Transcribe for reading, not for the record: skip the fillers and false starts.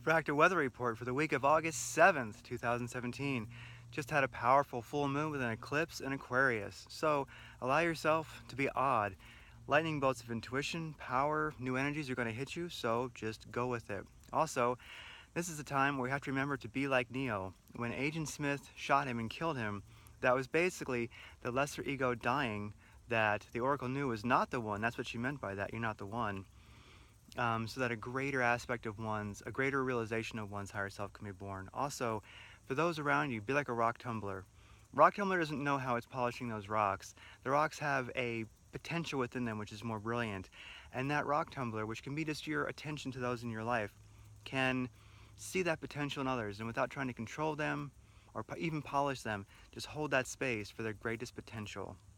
Fractal weather report for the week of August 7th, 2017. Just had a powerful full moon with an eclipse in Aquarius, so allow yourself to be odd. Lightning bolts of intuition, power, new energies are going to hit you, so just go with it. Also, this is a time where we have to remember to be like Neo. When Agent Smith shot him and killed him, that was basically the lesser ego dying that the Oracle knew was not the one. That's what she meant by that, you're not the one. So that a greater aspect of a greater realization of one's higher self can be born. Also, for those around you, be like a rock tumbler. Rock tumbler doesn't know how it's polishing those rocks. The rocks have a potential within them which is more brilliant. And that rock tumbler, which can be just your attention to those in your life, can see that potential in others, and without trying to control them or even polish them, just hold that space for their greatest potential.